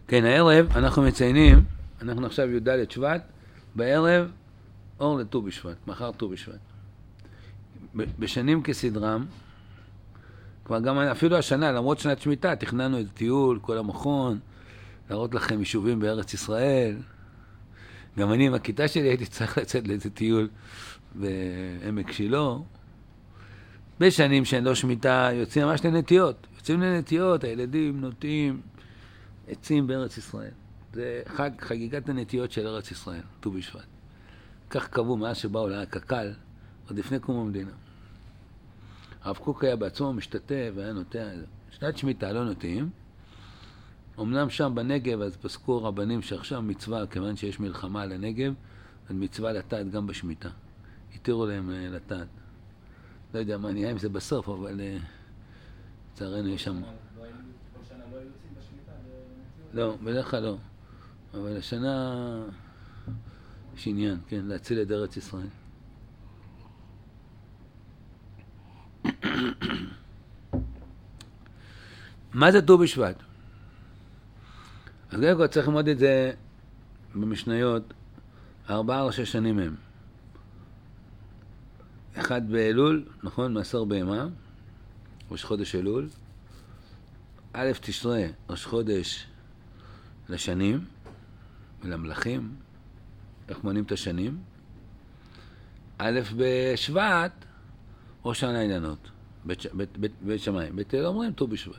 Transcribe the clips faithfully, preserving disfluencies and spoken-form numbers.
כן, הערב אנחנו מציינים, אנחנו עכשיו י"ד שבט, בערב אור לט"ו בשבט, מחר ט"ו בשבט. בשנים כסדרם, כבר גם אפילו השנה, למרות שנת שמיטה, תכננו את טיול, כל המכון, להראות לכם יישובים בארץ ישראל. גם אני עם הכיתה שלי הייתי צריך לצאת לאיזה טיול בעמק שילה. בשנים שאין לא שמיטה, יוצאים ממש לנטיות. יוצאים לנטיות, הילדים נוטים עצים בארץ ישראל. זה חג, חגיגת הנטיות של ארץ ישראל, ט"ו בשבט. כך קבעו מאז שבאו לקק"ל, עוד לפני קום המדינה. הרב קוק היה בעצמו משתתף והיה נוטע. שנת שמיטה לא נוטעים. אמנם שם בנגב אז פסקו רבנים שעכשיו מצווה, כיוון שיש מלחמה על הנגב, אז מצווה לטעת גם בשמיטה. התירו להם לטעת. לא יודע מה נהיה אם זה בסוף, אבל לצערנו יש שם... כל שנה לא יוצאים בשמיטה? לא, בדרך כלל לא. אבל השנה יש עניין, כן, להציל את ארץ ישראל. מה זה ט"ו בשבט? אז קודם כל צריך ללמוד את זה במשניות, ארבעה ראשי שנים הם. אחד באלול, נכון? מעשר בהמה, ראש חודש אלול. א' תשרה, ראש חודש לשנים ולמלכים, איך מונים את השנים. א' בשבט, ראש שנה אילנות, בית, בית, בית, בית שמיים. בית אל אומרים ט"ו בשבט.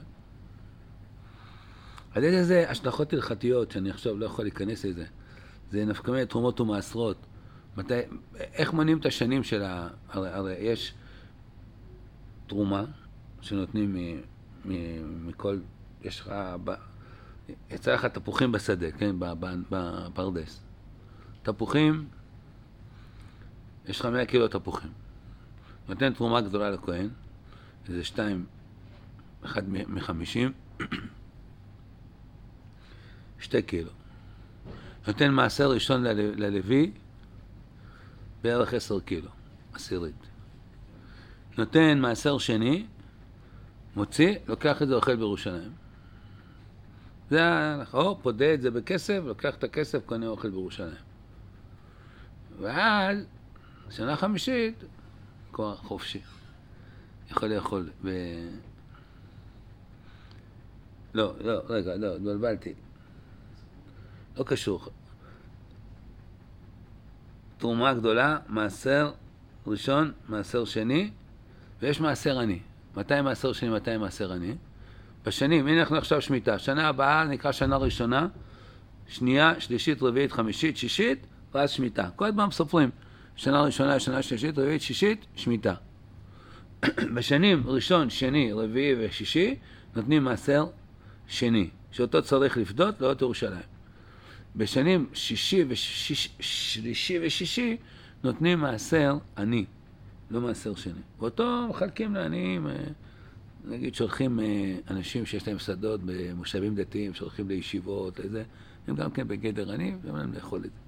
אז יש איזה השלכות הלכתיות שאני עכשיו לא יכול להיכנס לזה. זה נפקא מינה תרומות ומעשרות. מתי, איך מונים את השנים של ה... הרי, הרי יש תרומה שנותנים מ, מ, מכל... יש לך... ב, יצא לך תפוחים בשדה, כן? בפרדס. תפוחים, יש לך מאה קילו תפוחים. נותן תרומה גדולה לכהן, איזה שתיים, אחד מחמישים, שתי קילו. נותן מעשר ראשון ל- ללוי, בערך עשר קילו, עשירית. נותן מעשר שני, מוציא, לוקח את זה אוכל בירושלים. זה, או, פודה את זה בכסף, לוקח את הכסף, קונה אוכל בירושלים. ואז, שנה חמישית, כוח חופשי. יכול לאכול ב... לא, לא, רגע, לא, התבלבלתי. לא קשור. תרומה גדולה, מעשר ראשון, מעשר שני, ויש מעשר עני. מתי מעשר שני, מתי מעשר עני? בשנים, הנה אנחנו עכשיו שמיטה. שנה הבאה נקרא שנה ראשונה, שנייה, שלישית, רביעית, חמישית, שישית, ואז שמיטה. כל הזמן סופרים. שנה ראשונה, שנה שלישית, רביעית, שישית, שמיטה. בשנים ראשון, שני, רביעי ושישי, נותנים מעשר שני, שאותו צריך לפדות לעלות ירושלים. בשנים שישי ושישי, שלישי ושישי, נותנים מעשר עני, לא מעשר שני. ואותו מחלקים לעניים, נגיד שולחים אנשים שיש להם שדות במושבים דתיים, שולחים לישיבות, לזה, הם גם כן בגדר עני, והם להם לאכול את זה.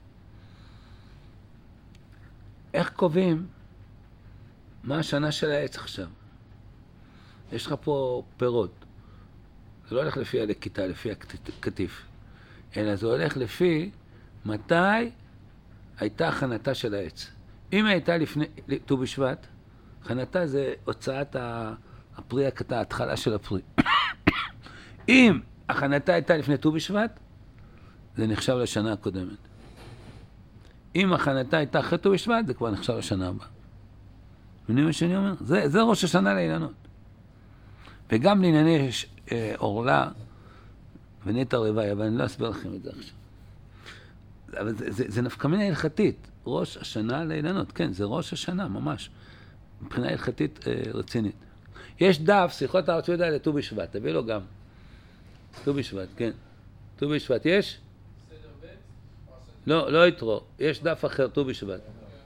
איך קובעים מה השנה של העץ עכשיו? יש לך פה פירות. זה לא הולך לפי הכיתה, לפי הכתיף, אלא זה הולך לפי מתי הייתה הכנתה של העץ. אם הייתה לפני ט"ו בשבט, הכנתה זה הוצאת הפרי הקטן, ההתחלה של הפרי. אם הכנתה הייתה לפני ט"ו בשבט, זה נחשב לשנה הקודמת. אם הכנתה הייתה אחרי ט"ו בשבט, זה כבר נחשב לשנה הבאה. מבינים מה שאני אומר? זה, זה ראש השנה לאילנות. וגם לענייני אה, אורלה ונטע רבעי, אבל אני לא אסביר לכם את זה עכשיו. אבל זה, זה, זה נפקא מינה הלכתית. ראש השנה לאילנות, כן, זה ראש השנה, ממש. מבחינה הלכתית אה, רצינית. יש דף, שיחות הרב צבי יהודה לט"ו בשבט, תביא לו גם. ט"ו בשבט, כן. ט"ו בשבט, יש? סדר ב'? לא, לא יתרו. יש דף אחר, ט"ו בשבט.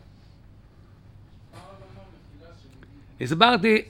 הסברתי,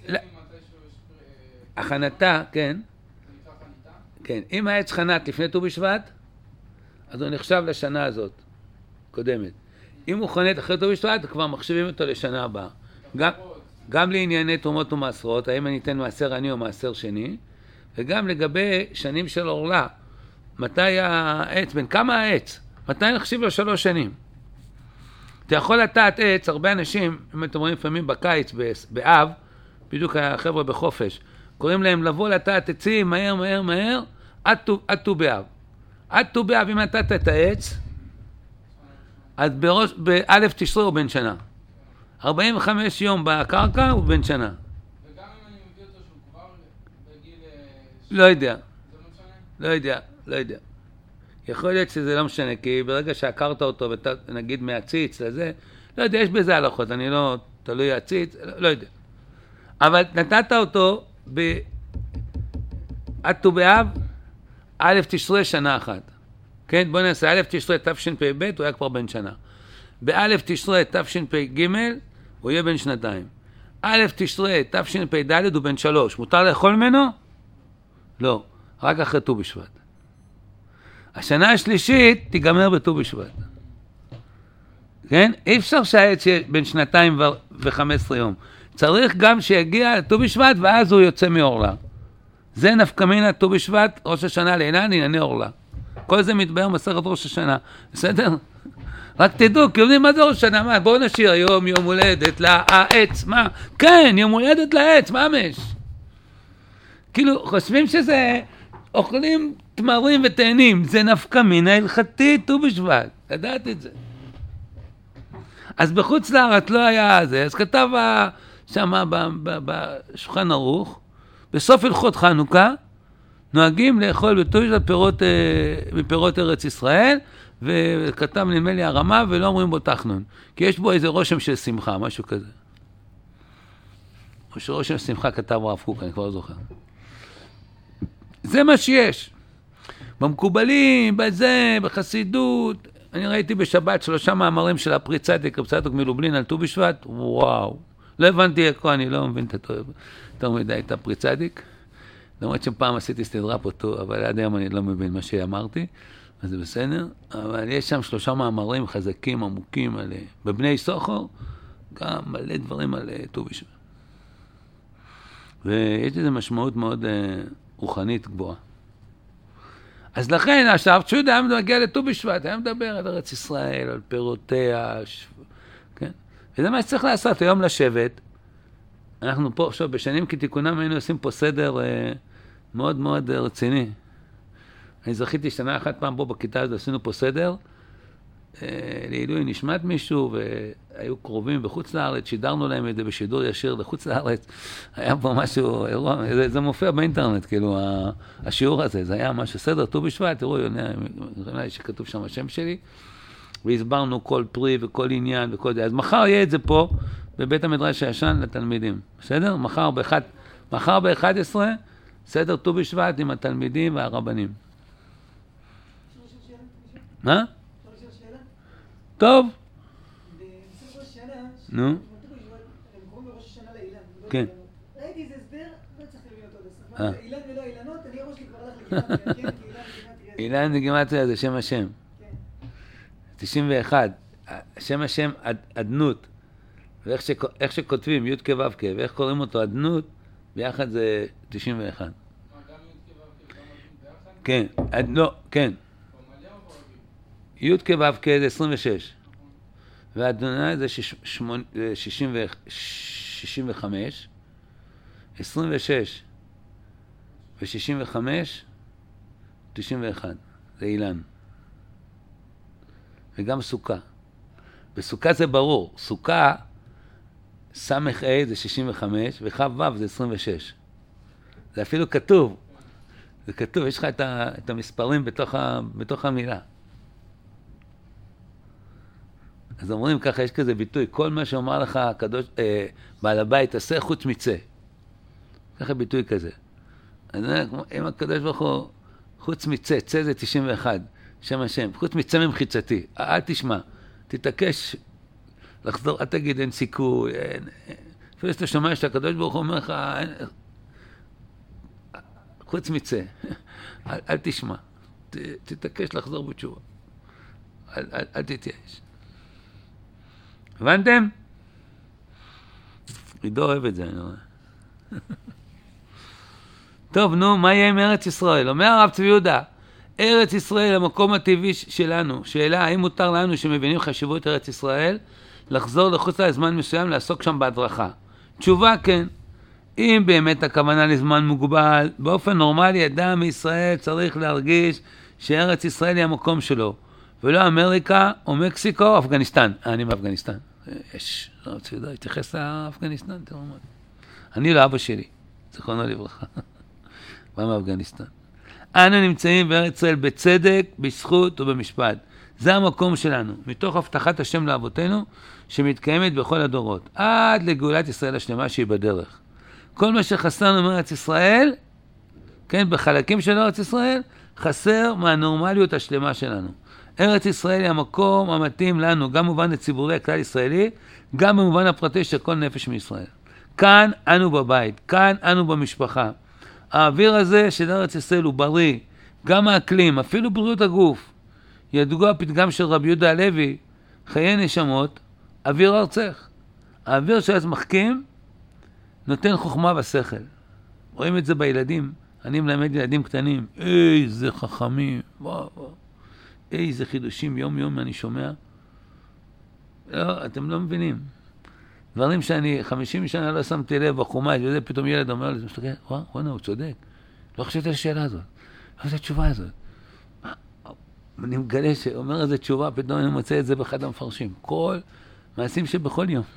הכנתה, כן, כן, אם העץ חנת לפני ט"ו בשבט, אז הוא נחשב לשנה הזאת, קודמת. אם הוא חנת אחרי ט"ו בשבט, כבר מחשבים אותו לשנה הבאה. גם, גם לענייני תרומות ומעשרות, האם אני אתן מעשר עני או מעשר שני, וגם לגבי שנים של אורלה, מתי העץ, בין כמה העץ? מתי נחשיב לו שלוש שנים? אתה יכול לטעת עץ, הרבה אנשים, אם אתם רואים לפעמים בקיץ, באב, בדיוק החבר'ה בחופש, קוראים להם לבוא לטעת עצים מהר מהר מהר, עד ט"ו באב. עד ט"ו באב, אם נטעת את העץ, אז בראש, באלף תשרי הוא בן שנה. ארבעים וחמישה יום בקרקע הוא בן שנה. וגם אם אני מביא אותו שהוא כבר בגיל... לא יודע. זה לא משנה? לא יודע, לא יודע. יכול להיות שזה לא משנה, כי ברגע שעקרת אותו, נגיד מהציץ לזה, לא יודע, יש בזה הלכות, אני לא תלוי הציץ, לא, לא יודע. אבל נתת אותו ב... עד ט"ו באב, א' תשרי שנה אחת. כן, בוא נעשה, א' תשרי תשפ"ב, הוא היה כבר בן שנה. בא' תשרי תשפ"ג, הוא יהיה בן שנתיים. א' תשרי תשפ"ד הוא בן שלוש. מותר לאכול ממנו? לא, רק אחרי ט"ו בשבט. השנה השלישית תיגמר בט"ו בשבט. כן? אי אפשר שהעץ יהיה בין שנתיים ו-חמישה עשר יום. צריך גם שיגיע לט"ו בשבט ואז הוא יוצא מאורלה. זה נפקא מינה ט"ו בשבט, ראש השנה לאילן, ענייני אורלה. כל זה מתבאר מסכת ראש השנה. בסדר? רק תדעו, כי יודעים מה זה ראש השנה? מה? בואו נשאיר היום יום הולדת לעץ. מה? כן, יום הולדת לעץ, ממש. כאילו, חושבים שזה אוכלים תמרים ותאנים. זה נפקא מינה הלכתי ט"ו בשבט. לדעת את זה. אז בחוץ לארץ לא היה זה. אז כתב שם בשולחן ערוך, בסוף הלכות חנוכה, נוהגים לאכול בט"ו בשבט פירות, מפירות ארץ ישראל, וכתב נדמה לי הרמה, ולא אומרים בו תחנון. כי יש בו איזה רושם של שמחה, משהו כזה. או שרושם של שמחה כתב הרב קוק, אני כבר לא זוכר. זה מה שיש. במקובלים, בזה, בחסידות, אני ראיתי בשבת שלושה מאמרים של הפרי צדיק, רב צדוק מלובלין על ט"ו בשבט, וואו. לא הבנתי הכל, אני לא מבין יותר מדי את הפרי צדיק. למרות שפעם עשיתי סדרה פה טוב, אבל עד היום אני לא מבין מה שאמרתי, אז זה בסדר. אבל יש שם שלושה מאמרים חזקים, עמוקים, על, בבני סוחר, גם מלא דברים על ט"ו בשבט. ויש לזה משמעות מאוד אה, רוחנית גבוהה. אז לכן, עכשיו, צ'ודה היה מגיע לט"ו בשבט, היה מדבר על ארץ ישראל, על פירותיה, ש... כן? וזה מה שצריך לעשות, היום לשבת. אנחנו פה, עכשיו, בשנים כתיקונם היינו עושים פה סדר אה, מאוד מאוד אה, רציני. אני זכיתי שנה אחת פעם פה בכיתה הזאת, עשינו פה סדר, אה, לעילוי נשמת מישהו, והיו קרובים בחוץ לארץ, שידרנו להם את זה בשידור ישיר לחוץ לארץ, היה פה משהו, אירוע, זה, זה מופיע באינטרנט, כאילו, השיעור הזה, זה היה משהו סדר, ט"ו בשבט, תראו, נראה שכתוב שם השם שלי, והסברנו כל פרי וכל עניין וכל זה, אז מחר יהיה את זה פה, בבית המדרש הישן לתלמידים, בסדר? מחר באחד, מחר ב-אחת עשרה, סדר ט"ו בשבט עם התלמידים והרבנים. מה? טוב. בסוף ראש השנה, נו. הם קוראים בראש השנה לאילן. כן. ראיתי איזה הסבר, לא צריך להבין אותו בסוף. מה זה אילן ולא אילנות, אני הראש לי כבר הלך לגימטריה, כן, כי אילן אילן בגימטריה זה שם השם. תשעים ואחת. שם השם אדנות. ואיך שכ- איך שכותבים י' כ' ו' כ' ואיך קוראים אותו אדנות, ביחד זה תשעים ואחת. מה, גם י' כ' ו' כ' גם עובדים ביחד? כן, אד, לא, כן. מלא או ברגיל? י' כ' ו' כ' זה עשרים ושש. ואדוני זה שש- שמונה- זה שישים ו- שישים וחמש. עשרים ושש ו-שישים וחמש, תשעים ואחת. זה אילן. וגם סוכה. בסוכה זה ברור. סוכה, סמך A זה שישים וחמש, וחב ו' זה עשרים ושש. זה אפילו כתוב. זה כתוב, יש לך את, ה, את המספרים בתוך, ה, בתוך המילה. אז אומרים ככה, יש כזה ביטוי, כל מה שאומר לך הקדוש, אה, בעל הבית, עשה חוץ מצא. ככה ביטוי כזה. אז אם הקדוש ברוך הוא, חוץ מצא, צא זה תשעים ואחת, שם השם, חוץ מצא ממחיצתי, אל תשמע, תתעקש לחזור, אל תגיד אין סיכוי, אין, אפילו שאתה שומע שהקדוש ברוך הוא אומר לך, אין, חוץ מצא, אל, אל תשמע, ת, תתעקש לחזור בתשובה, אל, אל, אל תתייאש. הבנתם? עידו אוהב את זה, אני רואה. טוב, נו, מה יהיה עם ארץ ישראל? אומר הרב צבי יהודה, ארץ ישראל, המקום הטבעי שלנו. שאלה, האם מותר לנו שמבינים חשיבות ארץ ישראל, לחזור לחוץ לזמן מסוים, לעסוק שם בהדרכה? תשובה, כן. אם באמת הכוונה לזמן מוגבל, באופן נורמלי, אדם מישראל צריך להרגיש שארץ ישראל היא המקום שלו, ולא אמריקה או מקסיקו או אפגניסטן. אני מאפגניסטן. יש, לא רוצה לדעת, התייחס לאפגניסטן, תראו מה. אני לא אבא שלי, זכרונו לברכה. בא מאפגניסטן. אנו נמצאים בארץ ישראל בצדק, בזכות ובמשפט. זה המקום שלנו, מתוך הבטחת השם לאבותינו, שמתקיימת בכל הדורות, עד לגאולת ישראל השלמה שהיא בדרך. כל מה שחסרנו מארץ ישראל, כן, בחלקים של ארץ ישראל, חסר מהנורמליות השלמה שלנו. ארץ ישראל היא המקום המתאים לנו, גם במובן הציבורי הכלל ישראלי, גם במובן הפרטי של כל נפש מישראל. כאן אנו בבית, כאן אנו במשפחה. האוויר הזה של ארץ ישראל הוא בריא, גם האקלים, אפילו בריאות הגוף. ידוע הפתגם של רבי יהודה הלוי, חיי נשמות, אוויר ארצך. האוויר של אז מחכים, נותן חוכמה ושכל. רואים את זה בילדים. אני מלמד ילדים קטנים, איזה חכמים, וואו, וואו. איזה חידושים יום יום אני שומע. לא, אתם לא מבינים. דברים שאני חמישים שנה לא שמתי לב בחומש, וזה פתאום ילד אומר לי, מסתכל, וואו, וואו, הוא צודק. לא חשבתי על השאלה הזאת. לא חשבתי על התשובה הזאת. אני מגלה שאומר איזה תשובה, פתאום אני מוצא את זה באחד המפרשים. כל מעשים שבכל יום.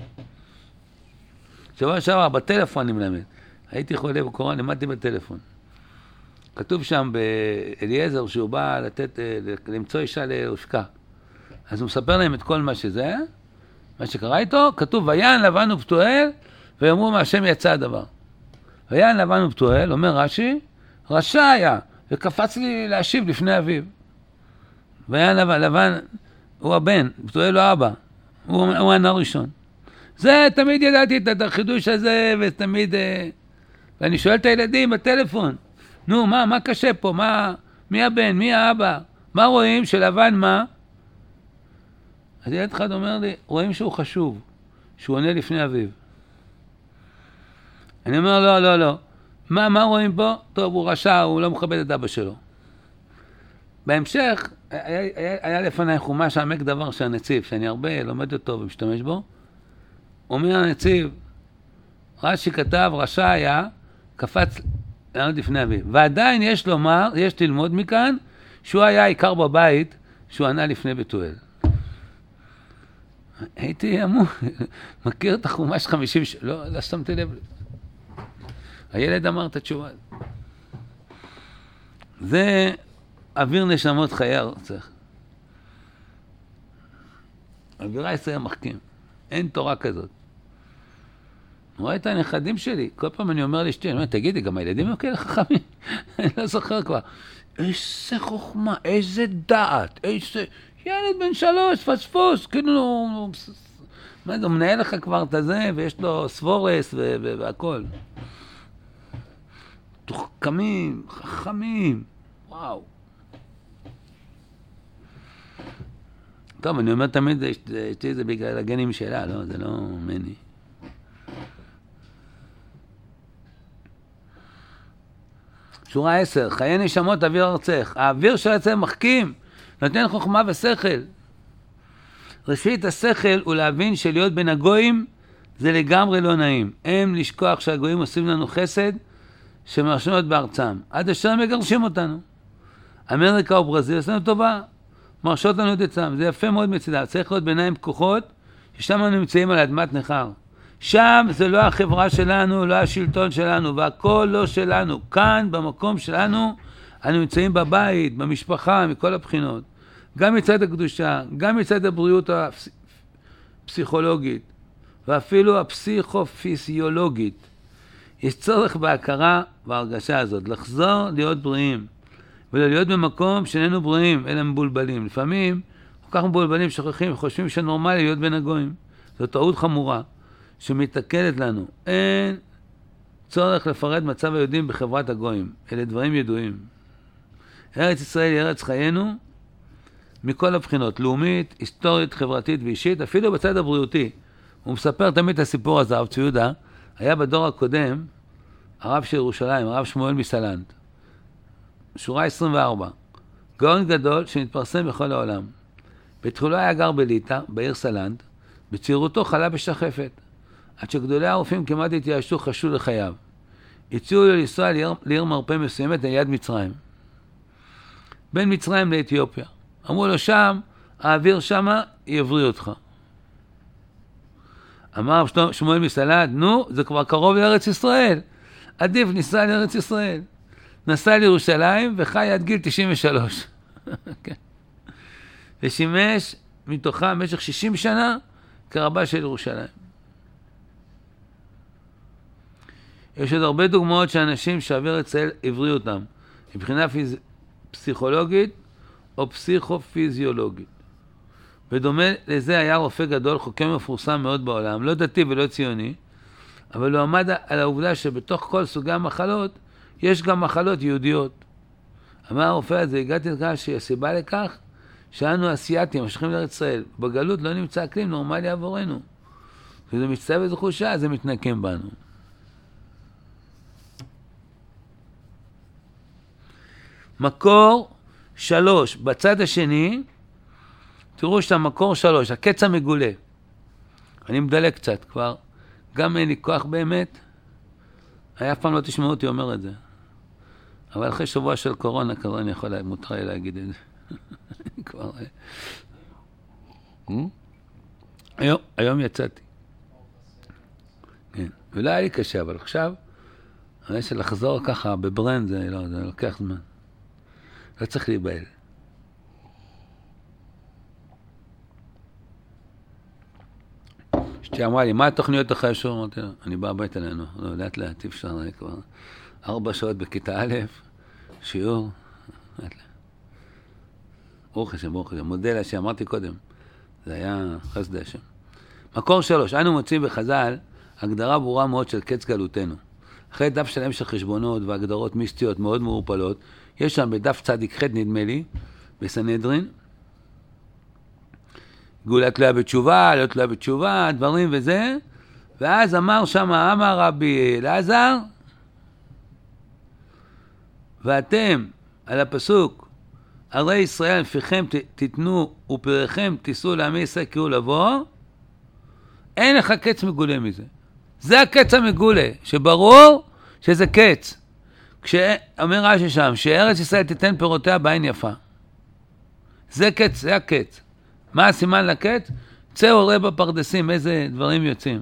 שבוע שעבר, בטלפון אני מלמד. הייתי חולה בקורונה, למדתי בטלפון. כתוב שם באליעזר שהוא בא לתת, למצוא אישה להושקה. אז הוא מספר להם את כל מה שזה, מה שקרה איתו, כתוב, ויען לבן ובתואל, ויאמרו מהשם יצא הדבר. ויען לבן ובתואל, אומר רש"י, רשע היה, וקפץ לי להשיב לפני אביו. ויען לבן, לבן הוא הבן, בתואל הוא האבא, הוא, הוא הנער ראשון. זה תמיד ידעתי את החידוש הזה, ותמיד, ואני שואל את הילדים בטלפון, נו, מה, מה קשה פה? מה, מי הבן? מי האבא? מה רואים? שלבן מה? אז ילד אחד אומר לי, רואים שהוא חשוב, שהוא עונה לפני אביו. אני אומר, לא, לא, לא. מה, מה רואים פה? טוב, הוא רשע, הוא לא מכבד את אבא שלו. בהמשך, היה, היה, היה לפני חומש העמק דבר שהנציב, שאני הרבה לומד אותו ומשתמש בו, אומר הנציב, רש"י כתב, רשע היה, קפץ לענות לפני אביו. ועדיין יש לומר, יש ללמוד מכאן, שהוא היה עיקר בבית, שהוא ענה לפני בתואל. הייתי אמור, מכיר את החומש חמישים, לא, לא שמתי לב. הילד אמר את התשובה. זה אוויר נשמות חיי ארצך. אווירה ישראל מחכים. אין תורה כזאת. אני רואה את הנכדים שלי, כל פעם אני אומר לאשתי, אני אומר, תגידי, גם הילדים הם כאלה חכמים? אני לא זוכר כבר. איזה חוכמה, איזה דעת, איזה... ילד בן שלוש, פספוס, כאילו, מה זה, הוא מנהל לך כבר את הזה, ויש לו ספורס והכל. תוחכמים, חכמים, וואו. טוב, אני אומר תמיד, אשתי זה בגלל הגנים שלה, לא, זה לא מני. שורה עשר, חיי נשמות אוויר ארצך. האוויר של ארצך מחכים, נותן חוכמה ושכל. ראשית השכל הוא להבין שלהיות בין הגויים זה לגמרי לא נעים. הם לשכוח שהגויים עושים לנו חסד שמרשנות בארצם. עד אשר הם מגרשים אותנו. אמריקה וברזיל עושים לנו טובה, מרשות לנו את עצמם. זה יפה מאוד מצידה. צריך להיות בעיניים פקוחות, ששם אנחנו נמצאים על אדמת נחר. שם זה לא החברה שלנו, לא השלטון שלנו, והכל לא שלנו. כאן, במקום שלנו, אנו נמצאים בבית, במשפחה, מכל הבחינות. גם מצד הקדושה, גם מצד הבריאות הפסיכולוגית, ואפילו הפסיכופיסיולוגית. יש צורך בהכרה וההרגשה הזאת, לחזור להיות בריאים, ולא להיות במקום שאיננו בריאים, אלא מבולבלים. לפעמים, כל כך מבולבלים, שוכחים וחושבים שנורמלי להיות בין הגויים. זו טעות חמורה. שמתקלת לנו. אין צורך לפרט מצב היהודים בחברת הגויים. אלה דברים ידועים. ארץ ישראל היא ארץ חיינו מכל הבחינות, לאומית, היסטורית, חברתית ואישית, אפילו בצד הבריאותי. הוא מספר תמיד את הסיפור הזה, הרב צבי יהודה, היה בדור הקודם, הרב של ירושלים, הרב שמואל מסלנט. שורה עשרים וארבע. גאון גדול שנתפרסם בכל העולם. בתחילו היה גר בליטא, בעיר סלנד, בצעירותו חלה בשחפת, עד שגדולי הרופאים כמעט התייאשו, חשו לחייו. הציעו לו לנסוע לעיר, לעיר מרפא מסוימת על יד מצרים. בין מצרים לאתיופיה. אמרו לו שם, האוויר שמה יבריא אותך. אמר שמואל מסלנד, נו, זה כבר קרוב לארץ ישראל. עדיף ניסע לארץ ישראל. נסע לירושלים וחי עד גיל תשעים ושלוש. ושימש מתוכה במשך שישים שנה כרבה של ירושלים. יש עוד הרבה דוגמאות שאנשים שאוויר ישראל הבריא אותם, מבחינה פיז... פסיכולוגית או פסיכופיזיולוגית. בדומה לזה היה רופא גדול, חוקר מפורסם מאוד בעולם, לא דתי ולא ציוני, אבל הוא עמד על העובדה שבתוך כל סוגי המחלות יש גם מחלות יהודיות. אמר הרופא הזה, הגעתי לכך שהסיבה לכך שאנו אסייתים, משכים לארץ ישראל, בגלות לא נמצא אקלים נורמלי עבורנו. כשזה מצטער וזכו שעה, זה מתנקם בנו. מקור שלוש, בצד השני, תראו שאתה מקור שלוש, הקץ המגולה. אני מדלק קצת כבר, גם אין לי כוח באמת, היה אף פעם לא תשמעו אותי אומר את זה. אבל אחרי שבוע של קורונה, כבר אני יכול, מותר לי להגיד את זה. כבר... היום, היום יצאתי. כן, ולא היה לי קשה, אבל עכשיו, אני רוצה לחזור ככה בברנד, זה לא, זה לוקח זמן. לא צריך להיבהל. אשתי אמרה לי, מה התוכניות אחרי השיעור? אמרתי לה, אני בא הביתה לנו, לא, לאט לאט, אפשר, אני כבר ארבע שעות בכיתה א', שיעור, לאט לאט. ברוך השם, ברוך השם, מודה לה שאמרתי קודם, זה היה חסד השם. מקור שלוש, אנו מוצאים בחז"ל הגדרה ברורה מאוד של קץ גלותנו. אחרי דף שלם של חשבונות והגדרות מיסטיות מאוד מעורפלות, יש שם בדף צדיק ח' נדמה לי, בסנהדרין, גאולה תלויה בתשובה, לא תלויה בתשובה, דברים וזה, ואז אמר שם, אמר רבי אלעזר, ואתם, על הפסוק, ערי ישראל לפיכם תתנו ופריכם תישאו לעמי ישראל קראו לבוא, אין לך קץ מגולה מזה. זה הקץ המגולה, שברור שזה קץ. כשאומר רש"י שם, שארץ ישראל תיתן פירותיה בעין יפה. זה קץ, זה הקץ. מה הסימן לקץ? צאו ראה בפרדסים, איזה דברים יוצאים.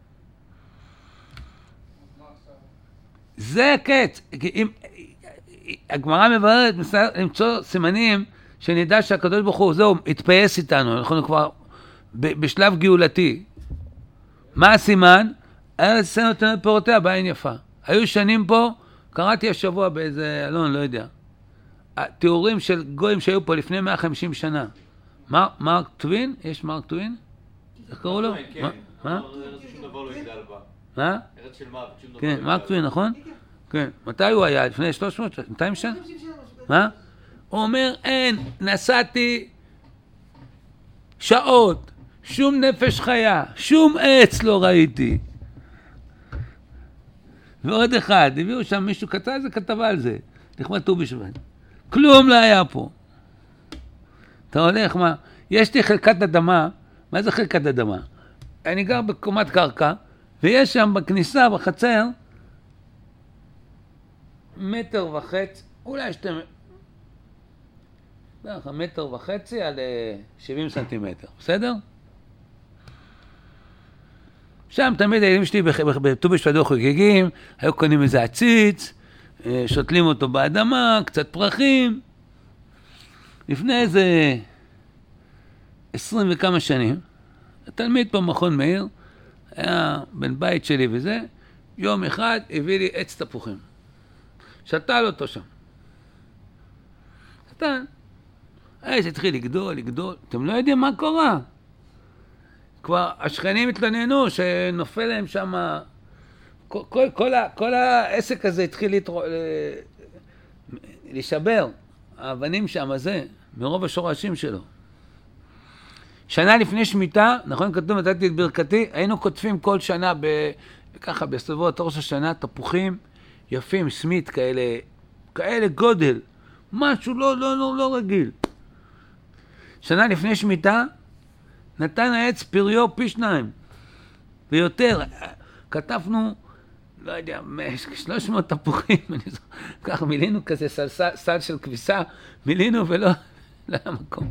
זה הקץ. אם, הגמרא מבררת, למצוא סימנים שנדע שהקדוש ברוך הוא, זהו, התפייס איתנו, אנחנו כבר בשלב גאולתי. מה הסימן? ארץ ישראל נותנת פירותיה בעין יפה. היו שנים פה, קראתי השבוע באיזה, אלון, לא יודע, התיאורים של גויים שהיו פה לפני מאה וחמישים שנה. מרק טווין? יש מרק טווין? איך קראו לו? כן. מה? ארץ שום דבר לא יגדל בה. מה? ארץ של מוות, שום דבר לא כן, יגדל בה. מרק טווין, נכון? כן. מתי הוא היה? לפני שלוש מאות, מאתיים שנה? מה? הוא אומר, אין, נסעתי שעות, שום נפש חיה, שום עץ לא ראיתי. ועוד אחד, הביאו שם מישהו כתב, זה כתבה על זה, לכמה ט"ו בשבט. כלום לא היה פה. אתה הולך, מה? יש לי חלקת אדמה, מה זה חלקת אדמה? אני גר בקומת קרקע, ויש שם בכניסה, בחצר, מטר וחצי, אולי שתי מטר, מטר וחצי על שבעים סנטימטר, בסדר? שם תמיד הילדים שלי בט"ו בשבט היו חוגגים, היו קונים איזה עציץ, שותלים אותו באדמה, קצת פרחים. לפני איזה עשרים וכמה שנים, התלמיד פה במכון מאיר, היה בן בית שלי וזה, יום אחד הביא לי עץ תפוחים. שתל אותו שם. קטן. העץ התחיל לגדול, לגדול. אתם לא יודעים מה קורה. כבר השכנים התלוננו שנופל להם שם, כל, כל, כל, ה, כל העסק הזה התחיל לתרו, לשבר, האבנים שם הזה, מרוב השורשים שלו. שנה לפני שמיטה, נכון כתוב, נתתי את ברכתי, היינו כותבים כל שנה, ב, ככה בסביבות ראש השנה, תפוחים יפים, סמית כאלה, כאלה גודל, משהו לא, לא, לא, לא רגיל. שנה לפני שמיטה, נתן העץ פריו פי שניים, ויותר. כתבנו, לא יודע, שלוש מאות תפוחים, אני זוכר, ככה מילינו כזה סל, סל, סל של כביסה, מילינו ולא, לא היה מקום.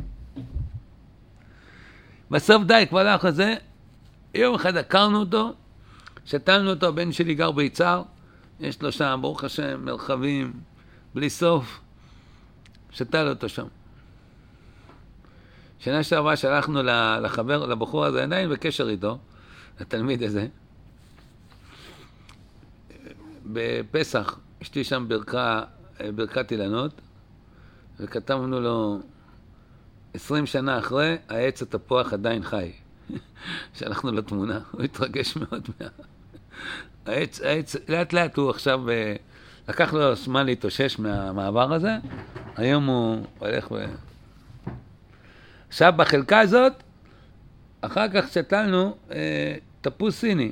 בסוף די, כבר לא אחרי זה, יום אחד עקרנו אותו, שתלנו אותו, הבן שלי גר ביצהר, יש לו שם, ברוך השם, מרחבים, בלי סוף, שתל אותו שם. שנה שעברה שלחנו לחבר, לבחור הזה, עדיין בקשר איתו, לתלמיד הזה. בפסח, אשתי שם ברכה, ברכת אילנות, וכתבנו לו, עשרים שנה אחרי, העץ התפוח עדיין חי. שלחנו לו תמונה, הוא התרגש מאוד מה... העץ, העץ, לאט לאט הוא עכשיו, לקח לו זמן להתאושש מהמעבר הזה, היום הוא הולך ו... עכשיו בחלקה הזאת, אחר כך שתלנו אה, תפוס סיני,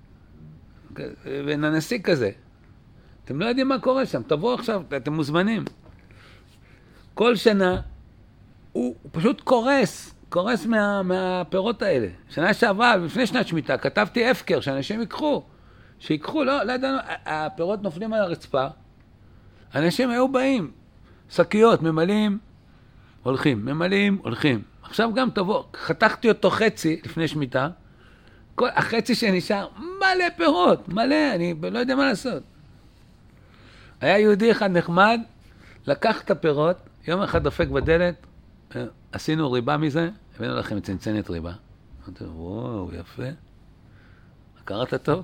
וננסי כזה. אתם לא יודעים מה קורה שם, תבואו עכשיו, אתם מוזמנים. כל שנה הוא, הוא פשוט קורס, קורס מה, מהפירות האלה. שנה שעברה, לפני שנת שמיטה, כתבתי אפקר, שאנשים ייקחו, שיקחו, לא, לא ידענו, הפירות נופלים על הרצפה, אנשים היו באים, שקיות, ממלאים, הולכים, ממלאים, הולכים. עכשיו גם תבוא, חתכתי אותו חצי לפני שמיטה, כל, החצי שנשאר, מלא פירות, מלא, אני לא יודע מה לעשות. היה יהודי אחד נחמד, לקח את הפירות, יום אחד דופק בדלת, עשינו ריבה מזה, הבאנו לכם צנצנת ריבה. אמרתי, וואו, יפה. קראת טוב?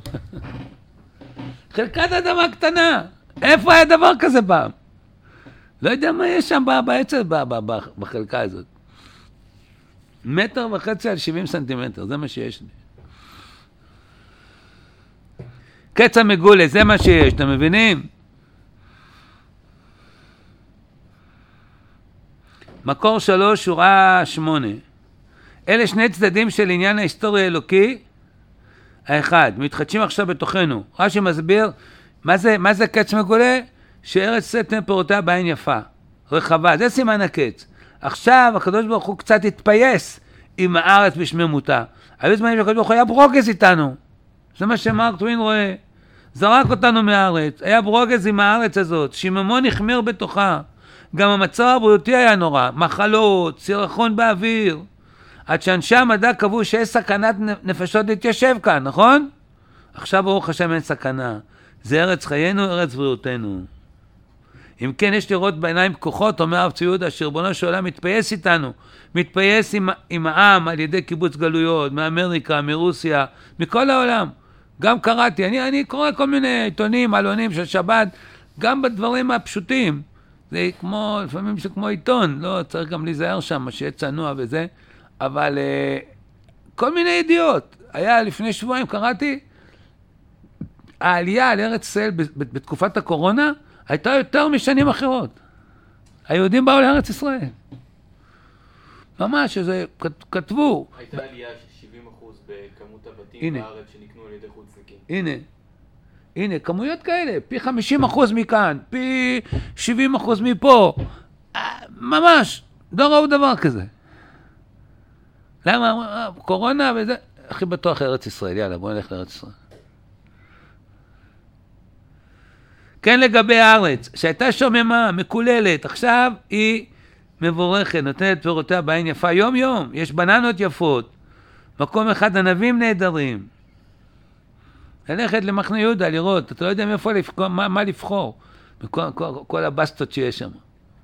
חלקת אדמה קטנה, איפה היה דבר כזה פעם? לא יודע מה יש שם בעצם בחלקה הזאת. מטר וחצי על שבעים סנטימטר, זה מה שיש לי. קץ המגולה, זה מה שיש, אתם מבינים? מקור שלוש, שורה שמונה. אלה שני צדדים של עניין ההיסטוריה האלוקי. האחד, מתחדשים עכשיו בתוכנו. רש"י מסביר, מה זה, מה זה קץ מגולה? שארץ תיתן פירותיה בעין יפה, רחבה, זה סימן הקץ. עכשיו הקדוש ברוך הוא קצת התפייס עם הארץ בשממותה. היו זמנים שהקדוש ברוך הוא היה ברוגז איתנו. זה מה שמרק טווין רואה. זרק אותנו מהארץ, היה ברוגז עם הארץ הזאת, שיממון החמיר בתוכה. גם המצב הבריאותי היה נורא, מחלות, סירחון באוויר. עד שאנשי המדע קבעו שיש סכנת נפשות להתיישב כאן, נכון? עכשיו ברוך השם אין סכנה. זה ארץ חיינו, ארץ בריאותנו. אם כן, יש לראות בעיניים פקוחות, אומר הרב צבי יהודה, שריבונו של עולם מתפייס איתנו, מתפייס עם, עם העם על ידי קיבוץ גלויות, מאמריקה, מרוסיה, מכל העולם. גם קראתי, אני, אני קורא כל מיני עיתונים, עלונים של שבת, גם בדברים הפשוטים. זה כמו, לפעמים זה כמו עיתון, לא צריך גם להיזהר שם, שיהיה צנוע וזה, אבל uh, כל מיני ידיעות. היה לפני שבועיים, קראתי, העלייה על ארץ ישראל בתקופת הקורונה, הייתה יותר משנים אחרות. היהודים באו לארץ ישראל. ממש, שזה כתבו. הייתה עלייה של שבעים אחוז בכמות הבתים הנה. בארץ שנקנו על ידי חוצניקים. הנה, הנה, כמויות כאלה, פי חמישים אחוז מכאן, פי שבעים אחוז מפה. ממש, לא ראו דבר כזה. למה? קורונה וזה, הכי בטוח ארץ ישראל, יאללה, בואו נלך לארץ ישראל. כן לגבי הארץ, שהייתה שוממה, מקוללת, עכשיו היא מבורכת, נותנת פירותיה בעין יפה יום יום, יש בננות יפות, מקום אחד ענבים נהדרים. ללכת למחנה יהודה לראות, אתה לא יודע מאיפה לבחור, מה, מה לבחור, בכל כל, כל הבסטות שיש שם.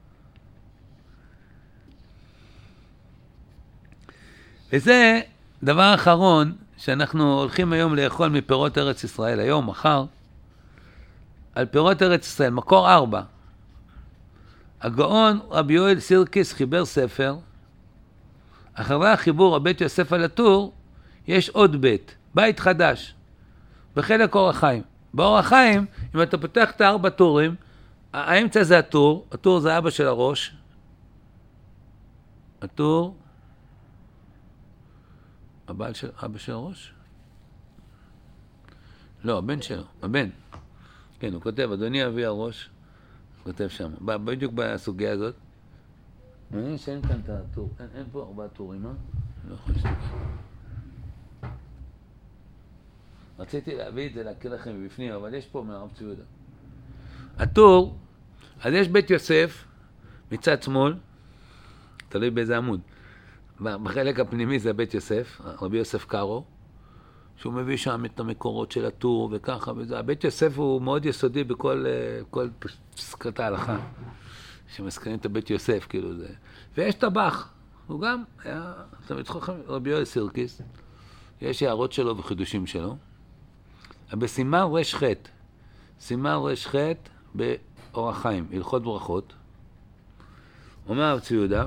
וזה דבר אחרון, שאנחנו הולכים היום לאכול מפירות ארץ ישראל, היום, מחר, על פירות ארץ ישראל, מקור ארבע. הגאון רבי יואל סירקיס חיבר ספר, אחרי החיבור הבית יוסף על הטור, יש עוד בית, בית חדש, בחלק אור החיים. באור החיים, אם אתה פותח את הארבע טורים, האמצע זה הטור, הטור זה אבא של הראש, הטור, הבעל של אבא של הראש? לא, הבן שלו, הבן. כן, הוא כותב, אדוני אבי הראש, כותב שם, בדיוק בסוגיה הזאת. מעניין שאין כאן את הטור, אין, אין פה ארבעה טורים, אה? אני לא יכול להשתגע. רציתי להביא את זה, להקריא לכם מבפנים, אבל יש פה מהרב צבי יהודה. הטור, אז יש בית יוסף מצד שמאל, תלוי באיזה עמוד. בחלק הפנימי זה בית יוסף, רבי יוסף קארו, שהוא מביא שם את המקורות של הטור וככה וזה. הבית יוסף הוא מאוד יסודי בכל כל פסקת ההלכה, שמזכירים את הבית יוסף, כאילו זה. ויש טבח, הוא גם היה, אתם יצחו רבי יואל סירקיס, יש הערות שלו וחידושים שלו. בסימן רש חט, סימן רש חט באור החיים, הלכות ברכות, אומר הרב צבי יהודה,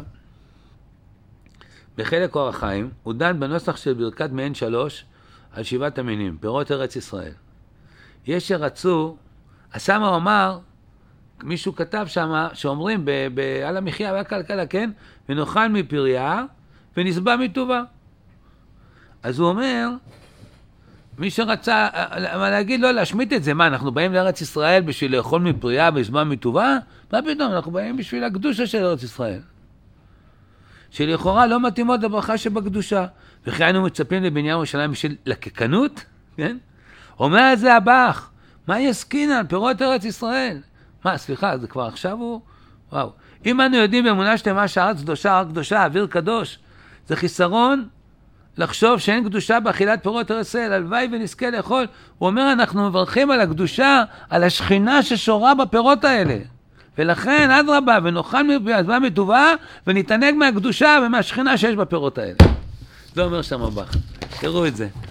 בחלק אור החיים, הוא דן בנוסח של ברכת מעין שלוש על שבעת המינים, פירות ארץ ישראל. יש שרצו, הסמה הוא אמר, מישהו כתב שם, שאומרים ב- ב- על המחיה והכלכלה, כן? ונאכל מפריה ונסבע מטובה. אז הוא אומר, מי שרצה להגיד לא להשמיט את זה, מה, אנחנו באים לארץ ישראל בשביל לאכול מפריה ולסבע מטובה? מה פתאום, אנחנו באים בשביל הקדושה של ארץ ישראל. שלכאורה לא מתאימות לברכה שבקדושה. וכי היינו מצפים לבניין ירושלים בשביל לקקנות, כן? אומר את זה הבח, מה יסקינן, פירות ארץ ישראל? מה, סליחה, זה כבר עכשיו הוא? וואו. אם אנו יודעים באמונה שלמה שהארץ קדושה, הר קדושה, אוויר קדוש, זה חיסרון לחשוב שאין קדושה באכילת פירות ארץ ישראל, הלוואי ונזכה לאכול. הוא אומר, אנחנו מברכים על הקדושה, על השכינה ששורה בפירות האלה. ולכן, אדרבה, ונאכל מפריה מטובה, ונתענג מהקדושה ומהשכינה שיש בפירות האלה. זה אומר שם הבח. תראו את זה.